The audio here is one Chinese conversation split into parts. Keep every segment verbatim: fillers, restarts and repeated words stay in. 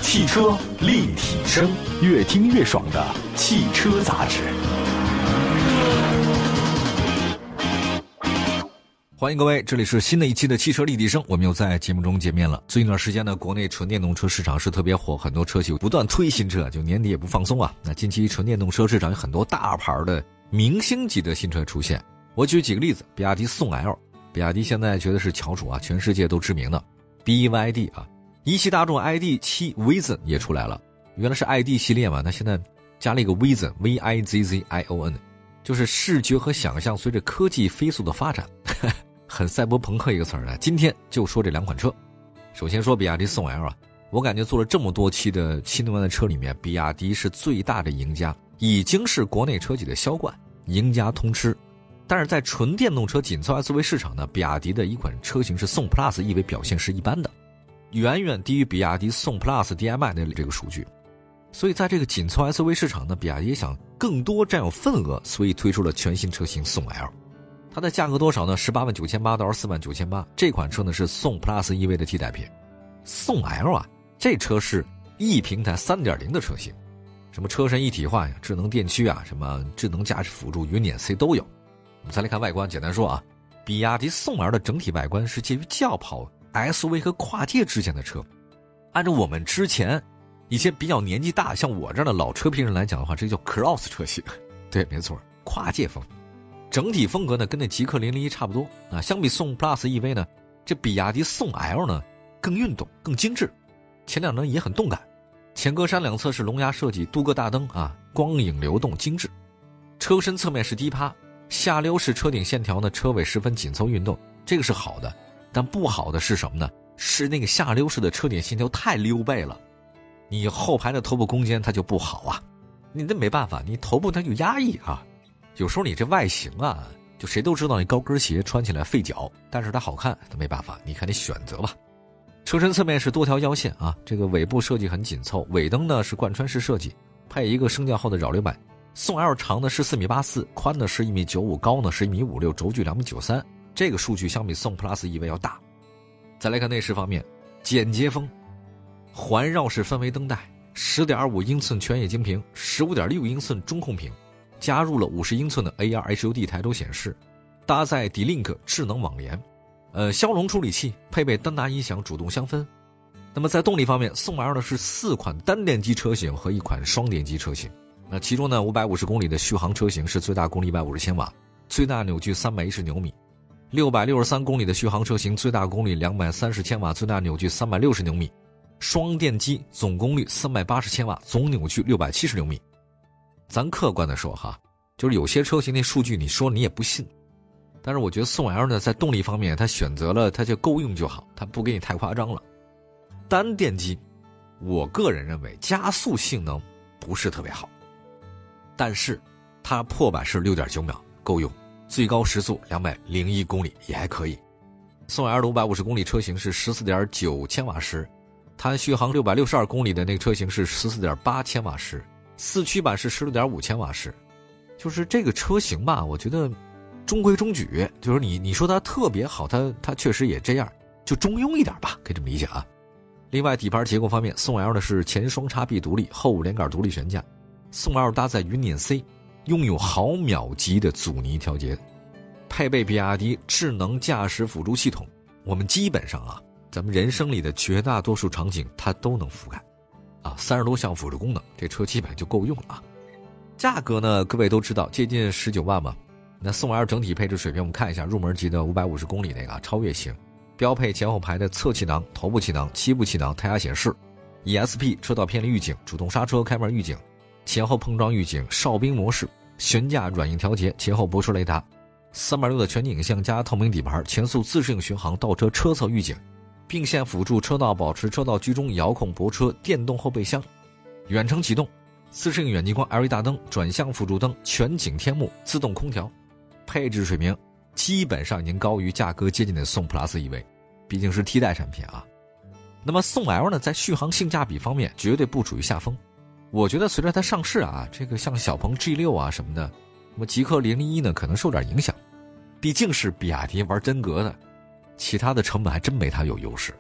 汽车立体声，越听越爽的汽车杂志。 欢迎各位，这里是新的一期的汽车立体声，我们又在节目中见面了。最近一段时间呢，国内纯电动车市场是特别火，很多车企不断推新车，就年底也不放松啊。那近期纯电动车市场有很多大牌的明星级的新车出现，我举几个例子，比亚迪宋 L， 比亚迪现在绝对是翘楚啊，全世界都知名的 B Y D 啊，一汽大众 I D 七 Vision 也出来了，原来是 I D 系列嘛，那现在加了一个 Vision V I Z Z I O N， 就是视觉和想象随着科技飞速的发展。很赛博朋克一个词儿呢。今天就说这两款车。首先说比亚迪宋 L 啊，我感觉做了这么多期的新能源的车里面，比亚迪是最大的赢家，已经是国内车企的销冠，赢家通吃。但是在纯电动车紧凑 S U V 市场呢，比亚迪的一款车型是宋 Plus E V 表现是一般的，远远低于比亚迪宋 Plus D M I 的这个数据。所以在这个紧凑 S U V 市场呢，比亚迪想更多占有份额，所以推出了全新车型宋 L。它的价格多少呢？十八万九千八到二十四万九千八。这款车呢是宋 Plus E V 的替代品。宋 L 啊，这车是 E 平台 三点零 的车型，什么车身一体化呀、智能电驱啊、什么智能驾驶辅助、云辇 C 都有。我们再来看外观，简单说啊，比亚迪宋 L 的整体外观是介于轿跑、S U V 和跨界之间的车。按照我们之前一些比较年纪大，像我这样的老车评人来讲的话，这叫 Cross 车型。对，没错，跨界风。整体风格呢跟那极氪零零一差不多啊，相比宋 Plus E V 呢，这比亚迪宋 L 呢更运动、更精致，前两灯也很动感，前格栅两侧是龙牙设计，镀铬大灯啊，光影流动精致。车身侧面是低趴，下溜式车顶线条呢，车尾十分紧凑运动，这个是好的。但不好的是什么呢？是那个下溜式的车顶线条太溜背了，你后排的头部空间它就不好啊，你那没办法，你头部它就压抑啊。有时候你这外形啊，就谁都知道你高跟鞋穿起来费脚，但是它好看，它没办法，你看你选择吧。车身侧面是多条腰线啊，这个尾部设计很紧凑，尾灯呢是贯穿式设计，配一个升降后的扰流板。宋 L 长的是四米八四，宽的是一米九五，高呢是一米五六，轴距两米九三，这个数据相比宋 Plus E V 要大。再来看内饰方面，简洁风，环绕式氛围灯带， 十点二五英寸全液晶屏， 十五点六英寸中控屏，加入了五十英寸的 A R H U D 抬头显示，搭载 D-Link 智能网联，呃，骁龙处理器，配备丹拿音响主动香氛。那么在动力方面，宋 L 呢是四款单电机车型和一款双电机车型。那其中呢，五百五十公里的续航车型是最大功率一百五十千瓦，最大扭矩三百一十牛米；六百六十三公里的续航车型最大功率两百三十千瓦，最大扭矩三百六十牛米；双电机总功率三百八十千瓦，总扭矩六百七十牛米。咱客观的说哈，就是有些车型那数据你说你也不信，但是我觉得宋 L 呢在动力方面它选择了它就够用就好，它不给你太夸张了。单电机我个人认为加速性能不是特别好，但是它破百是 六点九秒够用，最高时速两百零一公里也还可以。宋 L 的五百五十公里车型是 十四点九千瓦时，它续航六百六十二公里的那个车型是 十四点八千瓦时，四驱版是 十六点五千瓦时。就是这个车型吧，我觉得中规中矩，就是你你说它特别好，它它确实也这样，就中庸一点吧，可以这么理解啊。另外底盘结构方面，宋 L 的是前双叉臂独立，后五连杆独立悬架，宋 L 搭载云辇 C， 拥有毫秒级的阻尼调节，配备比亚迪智能驾驶辅助系统，我们基本上啊，咱们人生里的绝大多数场景它都能覆盖啊，三十多项辅助功能，这车基本就够用了啊。价格呢，各位都知道接近十九万嘛。那宋 L 整体配置水平我们看一下，入门级的五百五十公里那个超越型，标配前后排的侧气囊、头部气囊、七部气囊、胎压显示， E S P 车道偏离预警、主动刹车开门预警、前后碰撞预警、哨兵模式、悬架软硬调节、前后泊车雷达，三百六十度的全景影像加透明底盘，前速自适应巡航、倒车车侧预警，并线辅助车道保持车道居中、遥控泊车、电动后备箱、远程启动、自适应远近光 L E D 大灯、转向辅助灯、全景天幕、自动空调。配置水平基本上已经高于价格接近的宋 Plus E V， 毕竟是替代产品啊。那么宋 L 呢，在续航性价比方面绝对不处于下风。我觉得随着它上市啊，这个像小鹏 G 六 啊什么的，那么极氪零零一呢可能受点影响，毕竟是比亚迪玩真格的，其他的成本还真没它有优势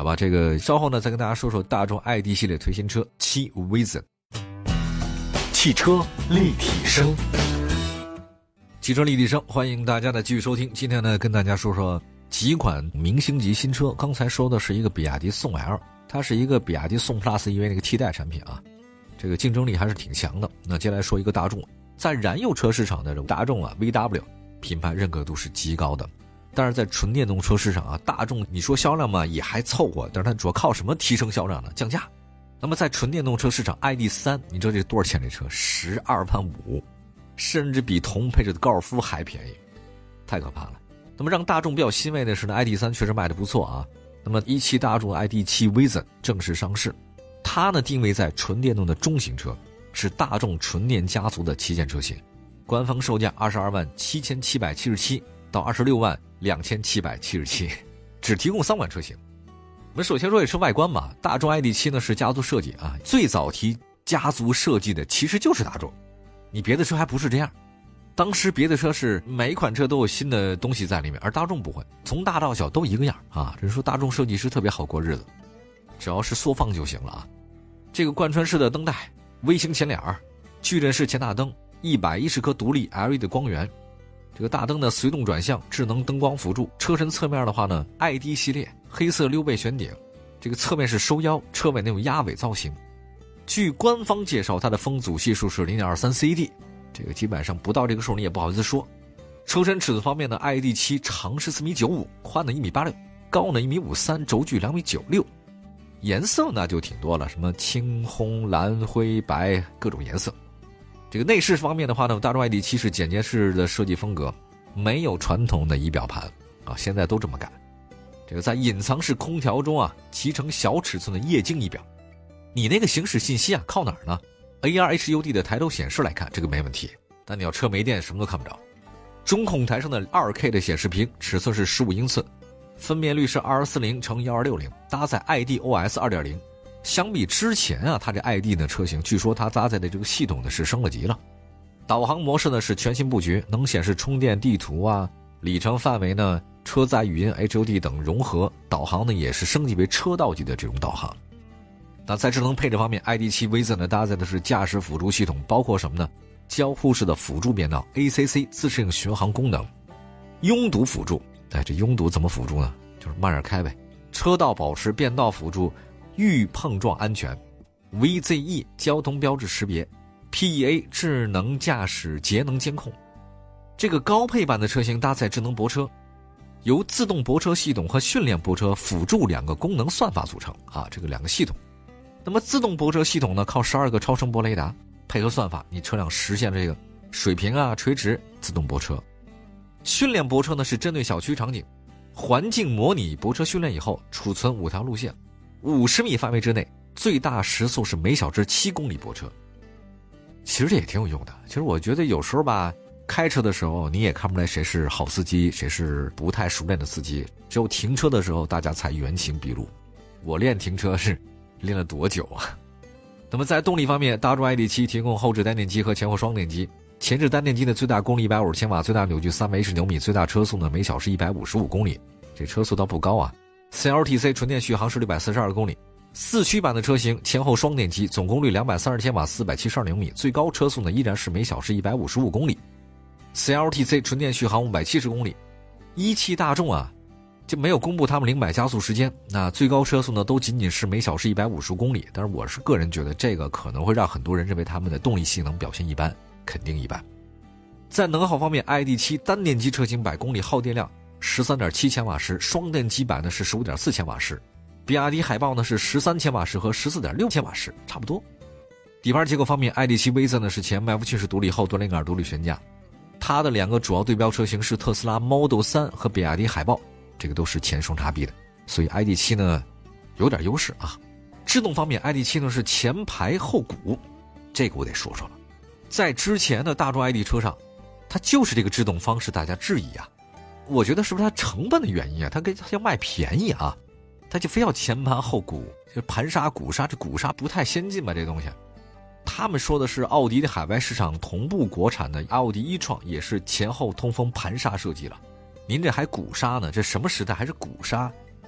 好吧，这个稍后呢再跟大家说说大众 I D 系列推新车七 Vision。 汽车立体声， 汽车立体声，欢迎大家的继续收听。今天呢，跟大家说说几款明星级新车。刚才说的是一个比亚迪宋 L， 它是一个比亚迪宋 Plus E V 那个替代产品啊，这个竞争力还是挺强的。那接下来说一个大众，在燃油车市场的大众啊 V W 品牌认可度是极高的，但是在纯电动车市场啊，大众你说销量嘛也还凑合，但是它主要靠什么提升销量呢？降价。那么在纯电动车市场 I D 三， 你知道这多少钱？这车十二万五，甚至比同配置的高尔夫还便宜，太可怕了。那么让大众比较欣慰的是呢 I D 三 确实卖得不错啊。那么一汽大众 I D 七 Vision 正式上市，它呢定位在纯电动的中型车，是大众纯电家族的旗舰车型，官方售价二十二万七千七百七十七到二十六万两千七百七十七，只提供三款车型。我们首先说也是外观嘛，大众 I D 七 呢是家族设计啊，最早提家族设计的其实就是大众，你别的车还不是这样。当时别的车是每一款车都有新的东西在里面，而大众不会，从大到小都一个样啊。只是说大众设计师特别好过日子，只要是缩放就行了啊。这个贯穿式的灯带，微型前脸，矩阵式前大灯，一百一十颗独立 L E D 光源，这个大灯的随动转向，智能灯光辅助。车身侧面的话呢 I D 系列黑色溜背悬顶，这个侧面是收腰，车尾那种鸭尾造型。据官方介绍，它的风阻系数是 零点二三 C D， 这个基本上不到这个数你也不好意思说。车身尺寸方面呢 I D 七 长是四米九五，宽呢一米八六，高呢一米五三，轴距两米九六。颜色呢就挺多了，什么青红蓝灰白各种颜色。这个内饰方面的话呢，大众 I D 七 是简洁式的设计风格，没有传统的仪表盘啊，现在都这么改。这个在隐藏式空调中啊，集成小尺寸的液晶仪表。你那个行驶信息啊靠哪儿呢？ A R H U D 的抬头显示来看，这个没问题，但你要车没电什么都看不着。中控台上的 二 K 的显示屏，尺寸是十五英寸，分辨率是二二四零乘一二六零，搭载 I D O S 二点零。相比之前啊，它这 I D 的车型，据说它搭载的这个系统呢是升了级了。导航模式呢是全新布局，能显示充电地图啊，里程范围呢，车载语音 H U D 等融合，导航呢也是升级为车道级的这种导航。那在智能配置方面 ，I D 七 Vision 呢搭载的是驾驶辅助系统，包括什么呢？交互式的辅助变道 A C C 自适应巡航功能，拥堵辅助，哎，这拥堵怎么辅助呢？就是慢点开呗。车道保持变道辅助，预碰撞安全 ，V Z E 交通标志识别 ，P E A 智能驾驶节能监控。这个高配版的车型搭载智能泊车，由自动泊车系统和训练泊车辅助两个功能算法组成啊，这个两个系统。那么自动泊车系统呢，靠十二个超声波雷达配合算法，你车辆实现这个水平啊、垂直自动泊车。训练泊车呢是针对小区场景，环境模拟泊车训练以后，储存五条路线，五十米范围之内，最大时速是每小时七公里泊车。其实这也挺有用的。其实我觉得有时候吧，开车的时候你也看不出来谁是好司机，谁是不太熟练的司机，只有停车的时候大家才原形毕露。我练停车是练了多久啊？那么在动力方面，大众 I D 七 提供后置单电机和前后双电机。前置单电机的最大功率一百五十千瓦，最大扭矩三百一十牛米，最大车速呢每小时一百五十五公里，这车速倒不高啊。C L T C 纯电续航是六百四十二公里。四驱版的车型前后双电机，总功率两百三十千瓦，四百七十二牛米，最高车速呢依然是每小时一百五十五公里。C L T C 纯电续航五百七十公里。一汽大众啊就没有公布他们零百加速时间，那最高车速呢都仅仅是每小时一百五十公里，但是我是个人觉得这个可能会让很多人认为他们的动力性能表现一般，肯定一般。在能耗方面 ，I D 七 单电机车型百公里耗电量 十三点七千瓦时，双电机版呢是 十五点四千瓦时，比亚迪海豹呢是十三千瓦时和 十四点六千瓦时，差不多。底盘结构方面 ，I D 七 Vision 呢是前麦弗逊式独立后多连杆独立悬架，它的两个主要对标车型是特斯拉 Model 三和比亚迪海豹，这个都是前双叉臂的，所以 I D 七 呢有点优势啊。制动方面 ，I D 七 呢是前排后鼓，这个我得说说了。在之前的大众 I D 车上，它就是这个制动方式，大家质疑啊。我觉得是不是它成本的原因啊？它给它要卖便宜啊，它就非要前盘后鼓，就盘刹鼓刹，这鼓刹不太先进吧？这东西，他们说的是奥迪的海外市场同步国产的奥迪一创也是前后通风盘刹设计了，您这还鼓刹呢？这什么时代还是鼓刹？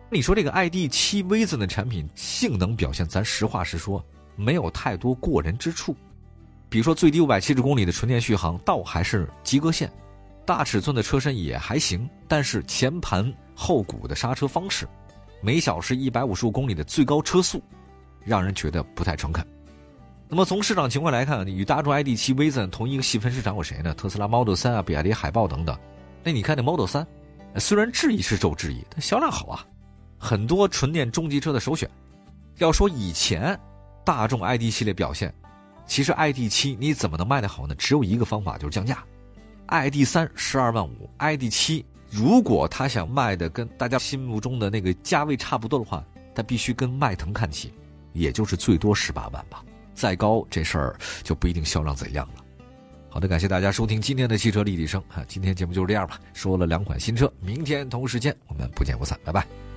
你说这个 I D 七 Vision 的产品性能表现，咱实话实说，没有太多过人之处。比如说最低五百七十公里的纯电续航倒还是及格线，大尺寸的车身也还行，但是前盘后鼓的刹车方式，每小时一百五十五公里的最高车速，让人觉得不太诚恳。那么从市场情况来看，与大众 I D 七 Vision 同一个细分市场有谁呢？特斯拉 Model 三啊，比亚迪海豹等等。那你看这 Model 三，虽然质疑是受质疑，但销量好啊，很多纯电中级车的首选。要说以前大众 I D 系列表现，其实 I D 七 你怎么能卖得好呢？只有一个方法，就是降价。I D 三 十二万五 ，I D 七 如果他想卖的跟大家心目中的那个价位差不多的话，他必须跟迈腾看齐，也就是最多十八万吧。再高这事儿就不一定销量怎样了。好的，感谢大家收听今天的汽车立体声啊，今天节目就是这样吧，说了两款新车，明天同时间我们不见不散，拜拜。